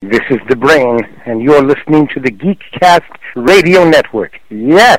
This is The Brain, and you're listening to the Geekcast Radio Network. Yes!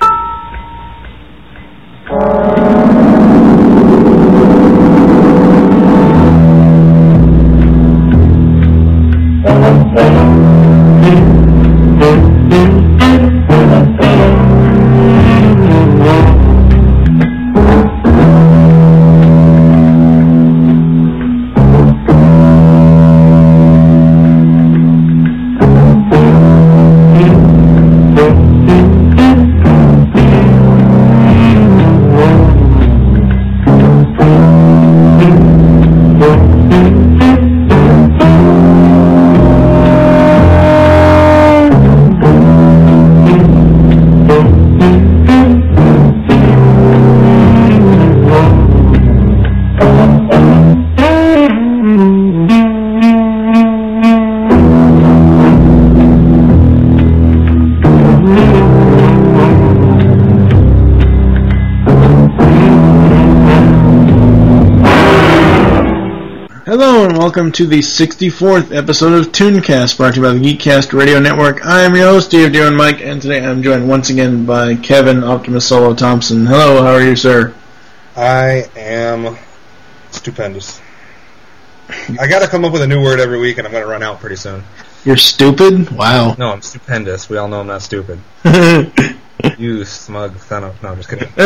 Welcome to the 64th episode of Tooncast, brought to you by the Geekcast Radio Network. I am your host, Dave Dewan Mike, and today I'm joined once again by Kevin Optimus Solo Thompson. Hello, how are you, sir? I am stupendous. I gotta come up with a new word every week, and I'm gonna run out pretty soon. You're stupid? Wow. No, I'm stupendous. We all know I'm not stupid. You smug son of... No, I'm just kidding.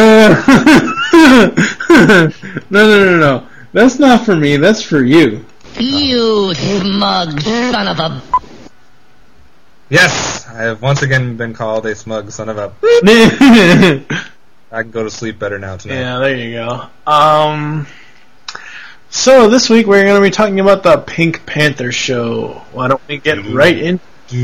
No. That's not for me, that's for you. You smug son of a... Yes! I have once again been called a smug son of a... I can go to sleep better now tonight. Yeah, there you go. So this week we're going to be talking about the Pink Panther show. Why don't we get right in?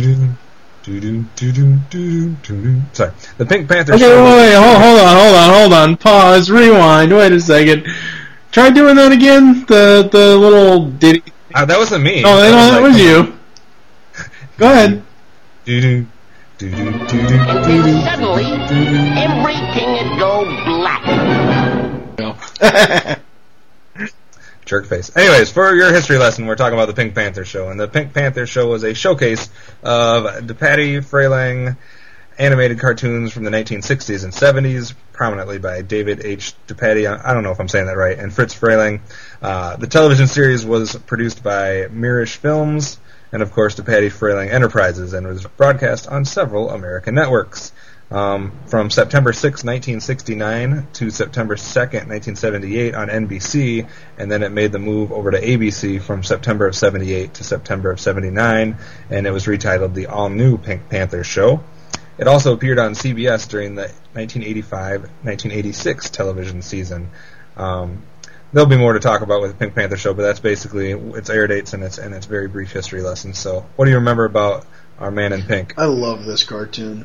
Sorry. The Pink Panther show... Okay, wait, hold on. Pause, rewind, wait a second. Try doing that again. The little ditty. That wasn't me. Oh, that was you. Go ahead. Until suddenly, everything would go black. Jerk face. Anyways, for your history lesson, we're talking about the Pink Panther show, and the Pink Panther show was a showcase of DePatie Freleng animated cartoons from the 1960s and 70s, prominently by David H. DePatie, I don't know if I'm saying that right, and Fritz Freleng. The television series was produced by Mirish Films, and of course DePatie Freleng Enterprises, and was broadcast on several American networks. From September 6, 1969 to September 2nd, 1978 on NBC, and then it made the move over to ABC from September of 78 to September of 79, and it was retitled The All New Pink Panther Show. It also appeared on CBS during the 1985-1986 television season. There'll be more to talk about with the Pink Panther show, but that's basically its air dates and its very brief history lesson. So, what do you remember about our man in pink? I love this cartoon.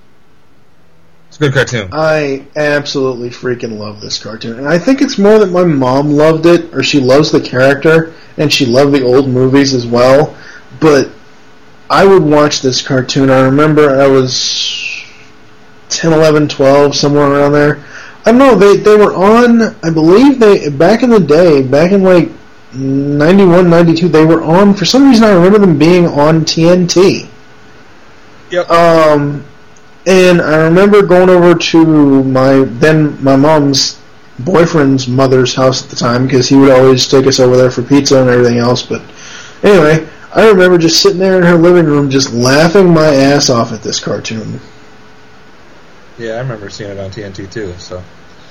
It's a good cartoon. I absolutely freaking love this cartoon. And I think it's more that my mom loved it, or she loves the character, and she loved the old movies as well. But I would watch this cartoon. I remember I was 10, 11, 12, somewhere around there. I don't know, they were on, I believe back in the day, back in like 91, 92, they were on, for some reason I remember them being on TNT. Yep. And I remember going over to my mom's boyfriend's mother's house at the time, because he would always take us over there for pizza and everything else, but anyway, I remember just sitting there in her living room just laughing my ass off at this cartoon. Yeah, I remember seeing it on TNT too. So,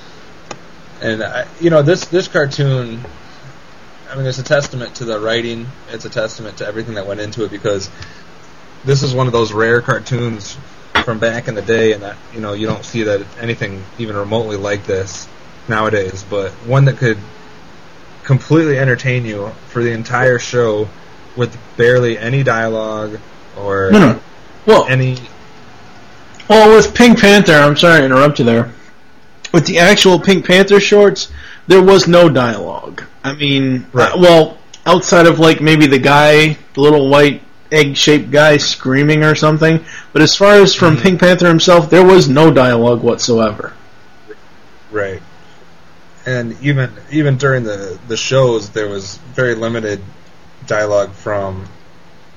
and this cartoon, I mean, it's a testament to the writing. It's a testament to everything that went into it, because this is one of those rare cartoons from back in the day, and that you don't see that anything even remotely like this nowadays. But one that could completely entertain you for the entire show, with barely any dialogue or any... Well, with Pink Panther, I'm sorry to interrupt you there. With the actual Pink Panther shorts, there was no dialogue. I mean, right. Outside of like maybe the little white egg-shaped guy screaming or something, but as far as from Pink Panther himself, there was no dialogue whatsoever. Right. And even during the shows, there was very limited dialogue from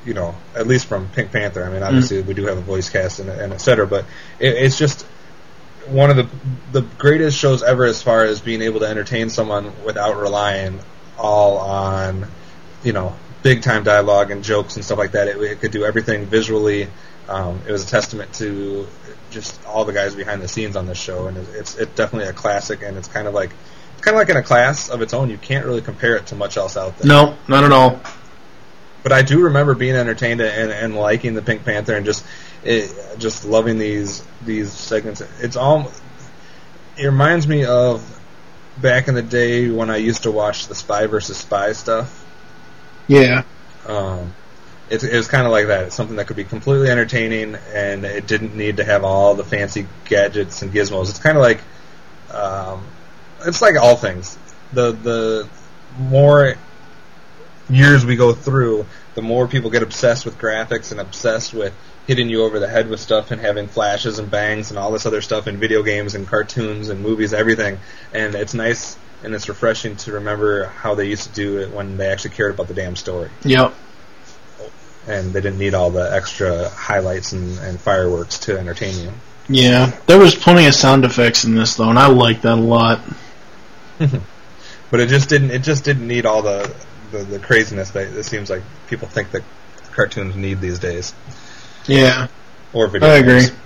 at least from Pink Panther. I mean, obviously we do have a voice cast and et cetera, but it's just one of the greatest shows ever as far as being able to entertain someone without relying all on, big time dialogue and jokes and stuff like that. It could do everything visually. It was a testament to just all the guys behind the scenes on this show, and it's definitely a classic, and it's kind of like in a class of its own. You can't really compare it to much else out there. No, not at all. But I do remember being entertained and liking the Pink Panther and just loving these segments. It reminds me of back in the day when I used to watch the Spy vs. Spy stuff. Yeah. It was kind of like that. It's something that could be completely entertaining, and it didn't need to have all the fancy gadgets and gizmos. It's kind of like, it's like all things. The more years we go through, the more people get obsessed with graphics and obsessed with hitting you over the head with stuff and having flashes and bangs and all this other stuff in video games and cartoons and movies, everything. And it's nice and it's refreshing to remember how they used to do it when they actually cared about the damn story. Yep. And they didn't need all the extra highlights and fireworks to entertain you. Yeah, there was plenty of sound effects in this though, and I liked that a lot. But it just didn't need all the craziness that it seems like people think that cartoons need these days. Yeah. Or video I games. agree.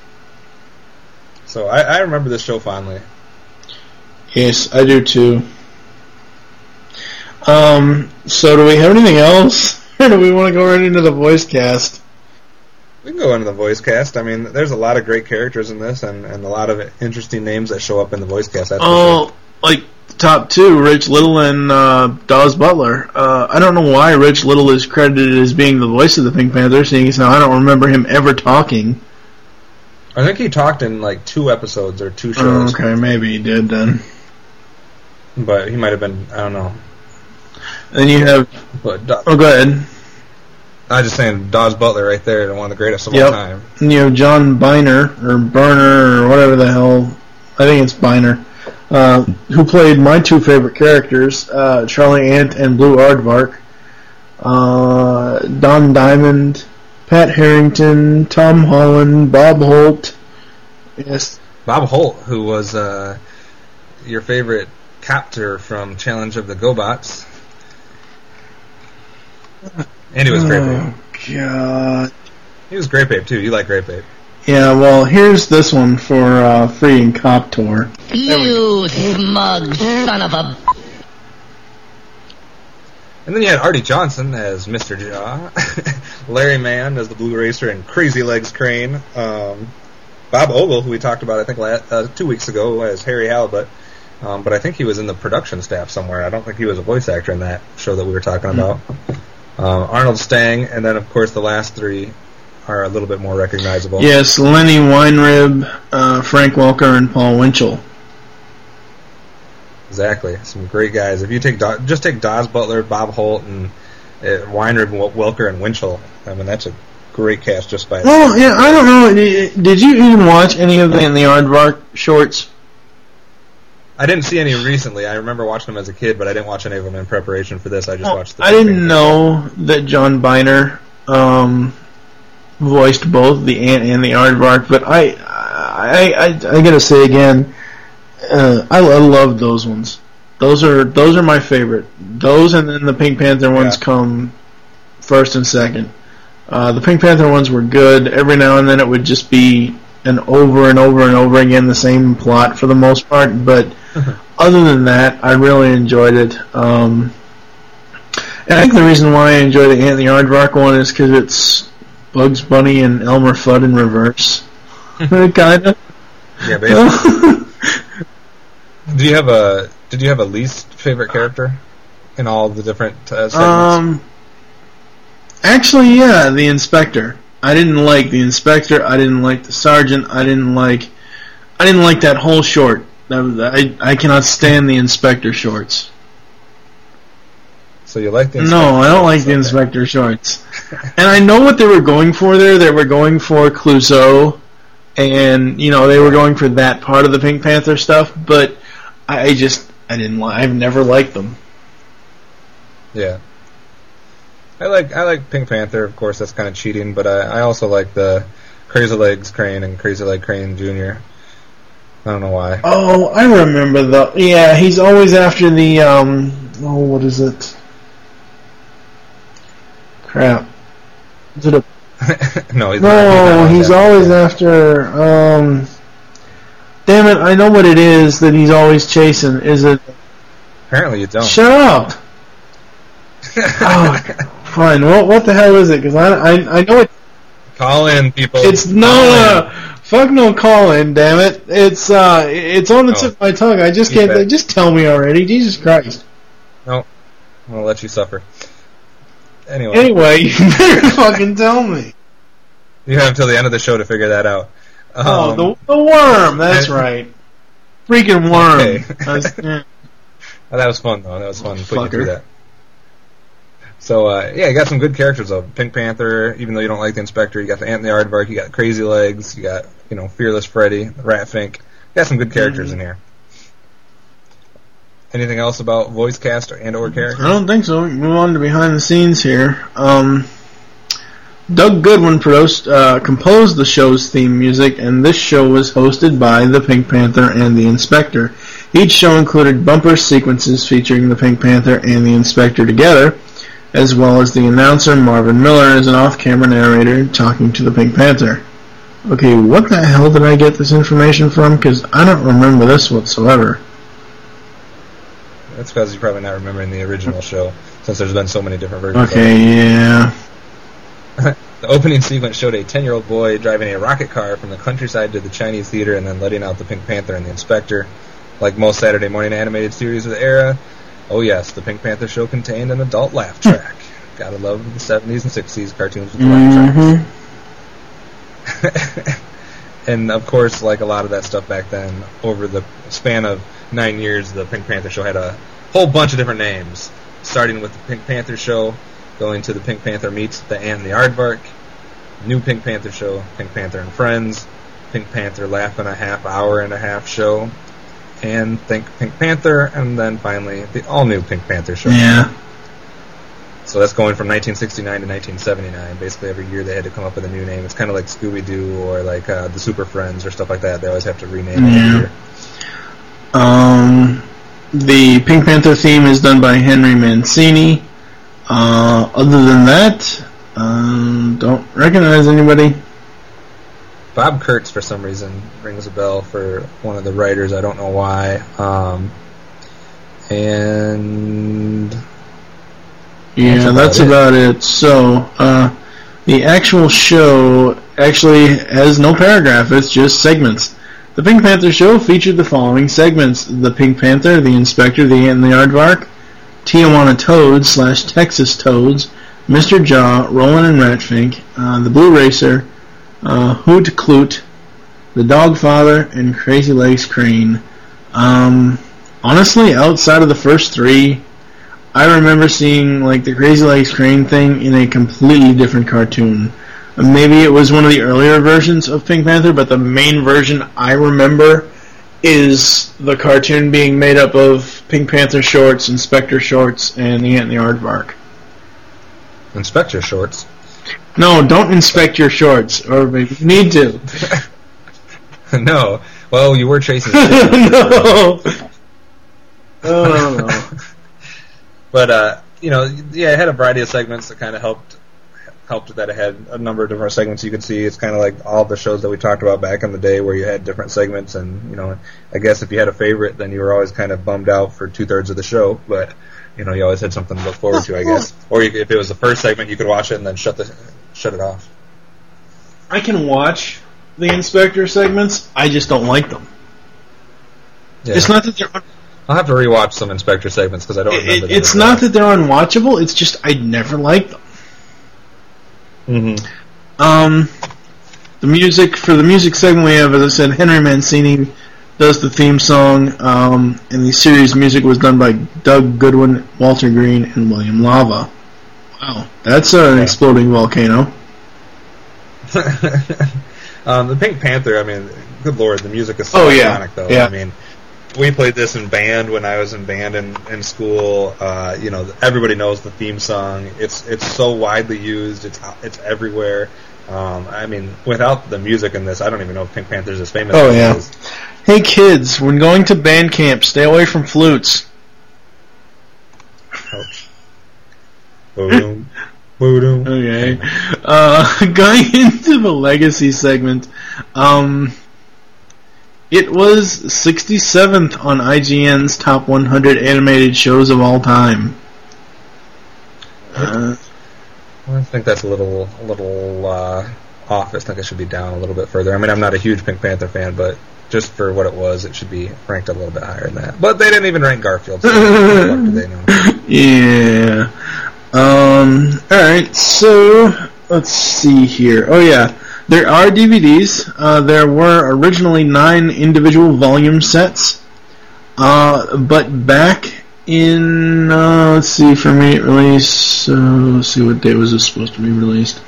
So I remember this show fondly. Yes, I do too. So do we have anything else? Or do we want to go right into the voice cast? We can go into the voice cast. I mean, there's a lot of great characters in this and a lot of interesting names that show up in the voice cast. That's for sure. Like top two, Rich Little and Dawes Butler. I don't know why Rich Little is credited as being the voice of the Pink Panther, seeing as now I don't remember him ever talking. I think he talked in like 2 episodes or 2 shows. Okay, maybe he did then. But he might have been, I don't know. Then you have... go ahead. I was just saying, Dawes Butler right there, one of the greatest of all time. And you have John Byner, or Berner, or whatever the hell. I think it's Byner. Who played my 2 favorite characters, Charlie Ant and Blue Aardvark. Don Diamond, Pat Harrington, Tom Holland, Bob Holt. Yes. Bob Holt, who was your favorite captor from Challenge of the GoBots. And he was Grape Ape. Oh, God. He was Grape Ape, too. You like Grape Ape. Yeah, well, here's this one for Free and Cop Tour. You smug son of a... And then you had Artie Johnson as Mr. Jaw, Larry Mann as the Blue Racer and Crazy Legs Crane, Bob Ogle, who we talked about, I think, 2 weeks ago, as Harry Halibut, but I think he was in the production staff somewhere. I don't think he was a voice actor in that show that we were talking about. Arnold Stang, and then, of course, the last 3 are a little bit more recognizable. Yes, Lenny Weinrib, Frank Welker, and Paul Winchell. Exactly, some great guys. If you take just take Dawes Butler, Bob Holt, and Weinrib, Welker, and Winchell, I mean that's a great cast just by itself. Oh yeah, I don't know. Did you even watch any of the Aardvark shorts? I didn't see any recently. I remember watching them as a kid, but I didn't watch any of them in preparation for this. I just watched the. I didn't know that John Byner voiced both the Ant and the Aardvark, but I gotta say again. I love those ones. Those are my favorite. Those and then the Pink Panther ones come first and second. The Pink Panther ones were good. Every now and then it would just be an over and over and over again the same plot for the most part. But other than that, I really enjoyed it. And I think the reason why I enjoy the Ant and the Aardvark one is because it's Bugs Bunny and Elmer Fudd in reverse, kind of. Yeah, basically. Did you have a least favorite character in all the different segments? Actually, yeah, the Inspector. I didn't like the Inspector. I didn't like the Sergeant. I didn't like that whole short. I cannot stand the Inspector shorts. So you like the Inspector? No, I don't like the Inspector shorts. And I know what they were going for there. They were going for Clouseau, and they were going for that part of the Pink Panther stuff, but I've never liked them. Yeah. I like Pink Panther. Of course, that's kind of cheating, but I also like the Crazy Legs Crane and Crazy Leg Crane Jr. I don't know why. Oh, I remember yeah, he's always after the what is it? Crap. Is it a No, he's always after damn it, I know what it is that he's always chasing. Is it Apparently you don't. Shut up. Oh, fine. What the hell is it? Because I know it. Call in, people. It's fuck no call in, damn it. It's on the tip of my tongue. I just can't. Just tell me already. Jesus Christ. No, I'll let you suffer. Anyway, you better fucking tell me. You have until the end of the show to figure that out. The worm. That's right. Freaking worm. Okay. That was fun, though. That was fun putting you through that. So, you got some good characters, though. Pink Panther, even though you don't like the Inspector, you got the Ant and the Aardvark, you got Crazy Legs, you got, Fearless Freddy, Rat Fink. You got some good characters in here. Anything else about voice cast or characters? I don't think so. We can move on to behind the scenes here. Doug Goodwin composed the show's theme music, and this show was hosted by the Pink Panther and the Inspector. Each show included bumper sequences featuring the Pink Panther and the Inspector together, as well as the announcer Marvin Miller as an off-camera narrator talking to the Pink Panther. Okay, what the hell did I get this information from? Because I don't remember this whatsoever. That's because you're probably not remembering the original show, since there's been so many different versions. Okay, yeah. The opening sequence showed a 10-year-old boy driving a rocket car from the countryside to the Chinese theater and then letting out the Pink Panther and the Inspector. Like most Saturday morning animated series of the era, oh yes, the Pink Panther show contained an adult laugh track. Gotta love the 70s and 60s cartoons with the laugh tracks. And of course, like a lot of that stuff back then, over the span of 9 years, the Pink Panther show had a whole bunch of different names, starting with the Pink Panther show, going to the Pink Panther meets the Ant and the Aardvark, new Pink Panther show, Pink Panther and Friends, Pink Panther Laugh and a Half Hour and a Half show, and Think Pink Panther, and then finally the all-new Pink Panther show. Yeah. So that's going from 1969 to 1979. Basically every year they had to come up with a new name. It's kind of like Scooby-Doo or like the Super Friends or stuff like that. They always have to rename it every year. The Pink Panther theme is done by Henry Mancini. Other than that, don't recognize anybody. Bob Kurtz, for some reason, rings a bell for one of the writers. I don't know why. And yeah, that's about it. So, the actual show actually has no paragraph. It's just segments. The Pink Panther show featured the following segments: the Pink Panther, the Inspector, the Ant and the Aardvark, Tijuana Toads / Texas Toads, Mr. Jaw, Roland and Ratfink, the Blue Racer, Hoot Kloot, the Dogfather, and Crazy Legs Crane. Honestly, outside of the first three, I remember seeing like the Crazy Legs Crane thing in a completely different cartoon. Maybe it was one of the earlier versions of Pink Panther, but the main version I remember is the cartoon being made up of Pink Panther shorts, Inspector shorts, and the Ant and the Aardvark. Inspector shorts? No, don't inspect your shorts, or maybe you need to. No. Well, you were chasing No. No. But, it had a variety of segments that kind of helped that it had a number of different segments you could see. It's kind of like all the shows that we talked about back in the day where you had different segments, and, I guess if you had a favorite, then you were always kind of bummed out for 2/3 of the show, but, you always had something to look forward to, I guess. Or if it was the first segment, you could watch it and then shut it off. I can watch the Inspector segments, I just don't like them. Yeah. It's not that they're... I'll have to rewatch some Inspector segments because I don't remember them. It's not that they're unwatchable, it's just I never liked them. Mm-hmm. The music segment we have, as I said, Henry Mancini does the theme song, and the series music was done by Doug Goodwin, Walter Green, and William Lava. Wow, that's an exploding volcano. The Pink Panther, I mean, good lord, the music is so iconic, though. Yeah. I mean, we played this in band when I was in band in school. Everybody knows the theme song. It's so widely used. It's everywhere. Without the music in this, I don't even know if Pink Panther's as famous as it is. Hey kids, when going to band camp, stay away from flutes. Ouch. Boom. Boom. Okay. Going into the Legacy segment, it was 67th on IGN's top 100 animated shows of all time. I think that's a little off. I think it should be down a little bit further. I mean, I'm not a huge Pink Panther fan, but just for what it was, it should be ranked a little bit higher than that. But they didn't even rank Garfield, so what do they know? Yeah. Alright, so let's see here. Oh yeah, there are DVDs. There were originally 9 individual volume sets, but back in, let's see, for me it released, let's see what day was this supposed to be released.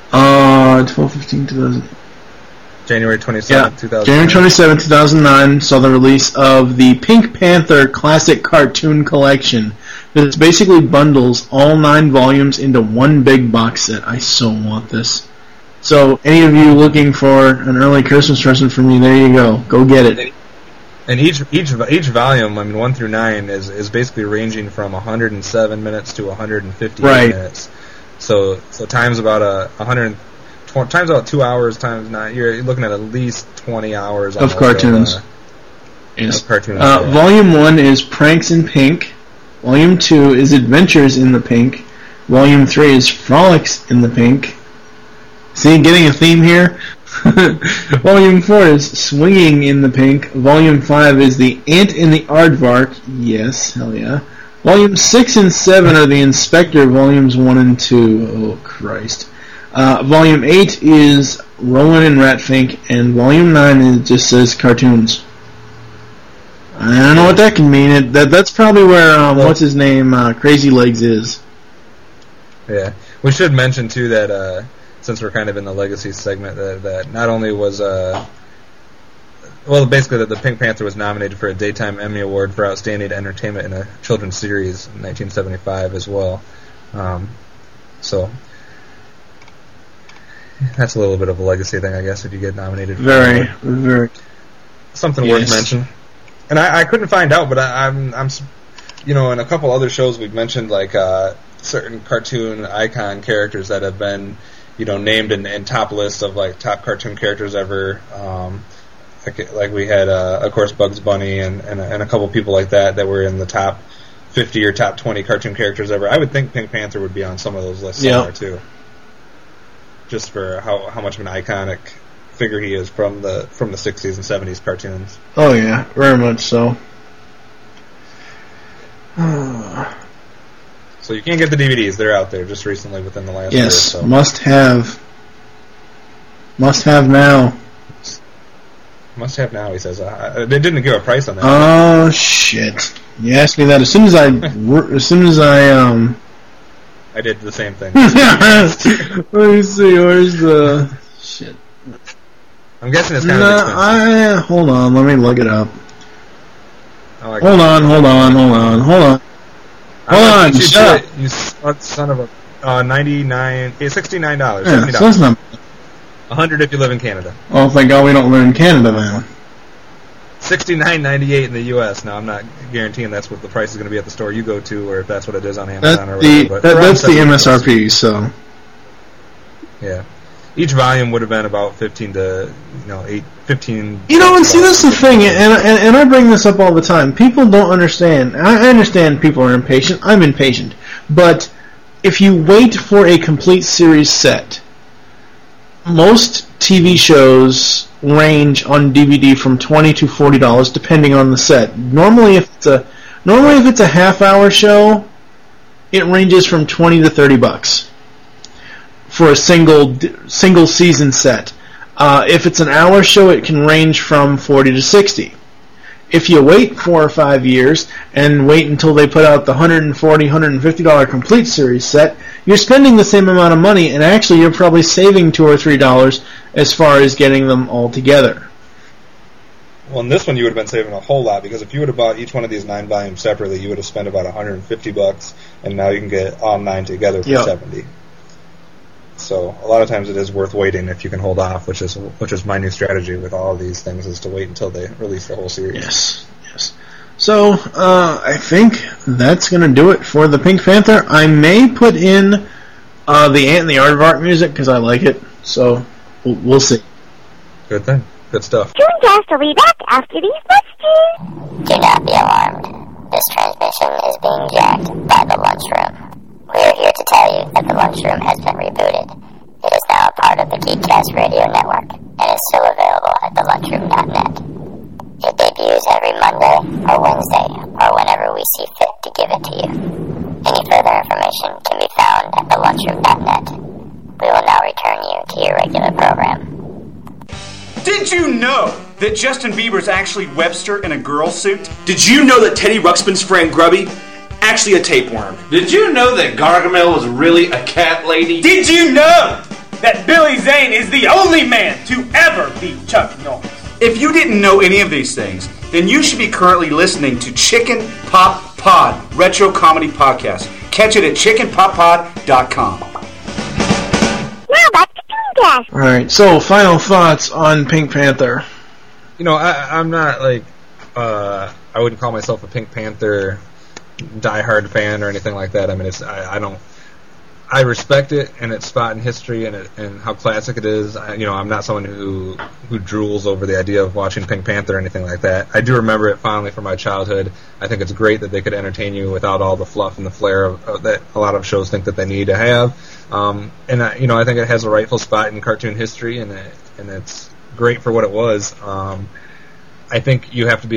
12/15/2000. January 27th, 2009. January 27th, 2009 saw the release of the Pink Panther Classic Cartoon Collection. This basically bundles all 9 volumes into one big box set. I so want this. So, any of you looking for an early Christmas present for me, there you go. Go get it. And each volume, 1 through 9, is basically ranging from 107 minutes to 158 minutes. So times about 2 hours times 9. You're looking at least 20 hours of cartoons. Yes. Of cartoons. Volume 1 is Pranks in Pink. Volume 2 is Adventures in the Pink. Volume 3 is Frolics in the Pink. See, getting a theme here? Volume 4 is Swinging in the Pink. Volume 5 is The Ant in the Aardvark. Yes, hell yeah. Volume 6 and 7 are the Inspector Volumes 1 and 2. Oh, Christ. Volume 8 is Roland and Ratfink, and Volume 9 it just says Cartoons. I don't know what that can mean. That's probably where, what's his name, Crazy Legs is. Yeah. We should mention, too, that, since we're kind of in the Legacy segment, that not only was, basically that the Pink Panther was nominated for a Daytime Emmy Award for Outstanding Entertainment in a Children's Series in 1975 as well. So, that's a little bit of a legacy thing, I guess, if you get nominated. Very. Something worth mentioning. And I couldn't find out, but I'm in a couple other shows we've mentioned, like, certain cartoon icon characters that have been, named in top lists of, like, top cartoon characters ever. Like we had, of course, Bugs Bunny and a couple people like that were in the top 50 or top 20 cartoon characters ever. I would think Pink Panther would be on some of those lists somewhere, too. Just for how much of an iconic figure he is from the 60s and 70s cartoons. Oh yeah, very much so. So you can't get the DVDs; they're out there just recently within the last year. Yes, So. Must have now. Must have now. He says they didn't give a price on that. Oh shit! You asked me that as soon as I I did the same thing. Let me see. Where's the shit? I'm guessing it's kind of expensive. Hold on. Let me look it up. Hold on. Hold on. Shut up. You son of a $69. Yeah, $70. so that's not $100 if you live in Canada. Oh, thank God we don't live in Canada then. $69.98 in the U.S. Now, I'm not guaranteeing that's what the price is going to be at the store you go to, or if that's what it is on Amazon or whatever. That's the MSRP, so. Yeah. Each volume would have been about 15 to, 15. And see, that's the thing, and I bring this up all the time. People don't understand. I understand people are impatient. I'm impatient. But if you wait for a complete series set, most TV shows range on DVD from $20 to $40 depending on the set. Normally if it's a half-hour show, it ranges from $20 to $30 for a single season set. If it's an hour show, it can range from $40 to $60. If you wait 4 or 5 years and wait until they put out the $140, $150 complete series set, you're spending the same amount of money, and actually you're probably saving $2 or $3 as far as getting them all together. Well, in this one you would have been saving a whole lot, because if you would have bought each one of these 9 volumes separately, you would have spent about $150, and now you can get all 9 together for $70. So a lot of times it is worth waiting if you can hold off, which is my new strategy with all of these things, is to wait until they release the whole series. Yes. So I think that's going to do it for the Pink Panther. I may put in the Ant and the Aardvark music because I like it. So we'll see. Good thing. Good stuff. Tooncast will be back after these messages. Do not be alarmed. This transmission is being jacked by the lunchroom. We are here to tell you that the lunchroom has been rebooted. It is now a part of the Geekcast Radio Network and is still available at thelunchroom.net. It debuts every Monday or Wednesday or whenever we see fit to give it to you. Any further information can be found at thelunchroom.net. We will now return you to your regular program. Did you know that Justin Bieber's actually Webster in a girl suit? Did you know that Teddy Ruxpin's friend Grubby actually a tapeworm? Did you know that Gargamel was really a cat lady? Did you know that Billy Zane is the only man to ever beat Chuck Norris? If you didn't know any of these things, then you should be currently listening to Chicken Pop Pod, Retro Comedy Podcast. Catch it at chickenpoppod.com. Now back to Tooncast. Alright, so final thoughts on Pink Panther. You know, I'm not like, I wouldn't call myself a Pink Panther diehard fan or anything like that. I mean, I respect it and its spot in history and how classic it is. I'm not someone who drools over the idea of watching Pink Panther or anything like that. I do remember it fondly from my childhood. I think it's great that they could entertain you without all the fluff and the flair that a lot of shows think that they need to have. I think it has a rightful spot in cartoon history, and it's great for what it was. I think you have to be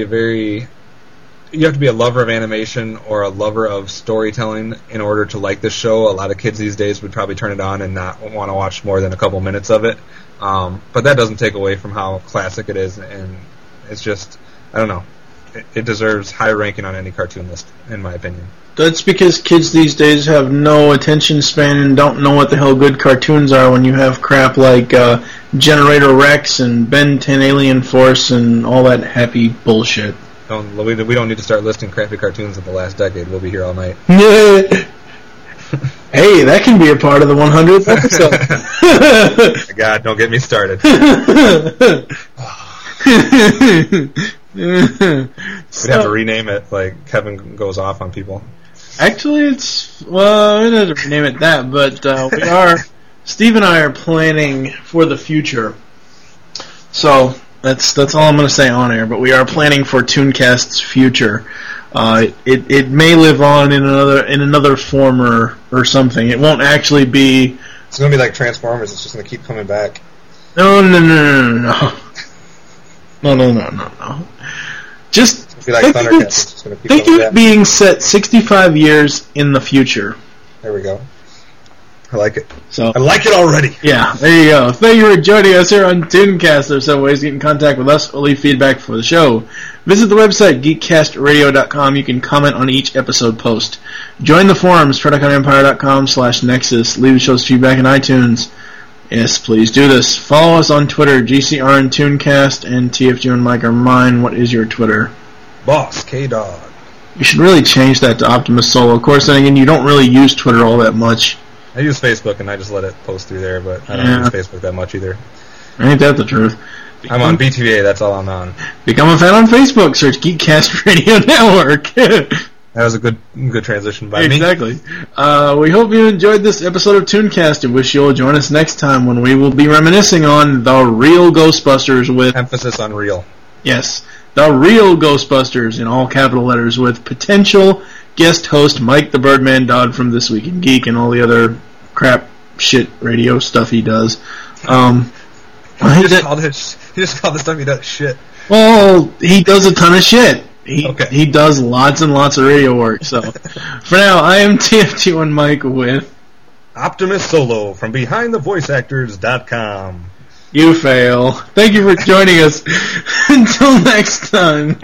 a lover of animation or a lover of storytelling in order to like this show. A lot of kids these days would probably turn it on and not want to watch more than a couple minutes of it. But that doesn't take away from how classic it is, and it's just, I don't know. It deserves high ranking on any cartoon list, in my opinion. That's because kids these days have no attention span and don't know what the hell good cartoons are when you have crap like Generator Rex and Ben 10 Alien Force and all that happy bullshit. We don't need to start listing crappy cartoons of the last decade. We'll be here all night. Hey, that can be a part of the 100th episode. God, don't get me started. We'd have to rename it, like Kevin Goes Off on People. Actually, we don't have to rename it that, but Steve and I are planning for the future. So that's all I'm going to say on air. But we are planning for Tooncast's future. It may live on in another form or something. It won't actually be. It's going to be like Transformers. It's just going to keep coming back. No. Just like think of it being set 65 years in the future. There we go. I like it. So I like it already. Yeah, there you go. Thank you for joining us here on Tooncast. There's some ways to get in contact with us or leave feedback for the show. Visit the website, geekcastradio.com. You can comment on each episode post. Join the forums, PredaconEmpire.com/Nexus. Leave the show's feedback in iTunes. Yes, please do this. Follow us on Twitter, GCR and Tooncast, and TFG and Mike are mine. What is your Twitter? Boss K-Dog. You should really change that to Optimus Solo. Of course, then again, you don't really use Twitter all that much. I use Facebook, and I just let it post through there, but I don't use Facebook that much either. Ain't that the truth? I'm on BTVA, that's all I'm on. Become a fan on Facebook. Search Geekcast Radio Network. That was a good transition by me. Exactly. We hope you enjoyed this episode of Tooncast and wish you'll join us next time when we will be reminiscing on the real Ghostbusters with... Emphasis on real. Yes. The real Ghostbusters in all capital letters with potential guest host Mike the Birdman Dodd from This Week in Geek and all the other crap shit radio stuff he does. He just called this stuff he does shit. Well, he does a ton of shit. He does lots and lots of radio work. So, for now, I am TFT1 Mike with Optimus Solo from BehindTheVoiceActors.com. You fail. Thank you for joining us. Until next time.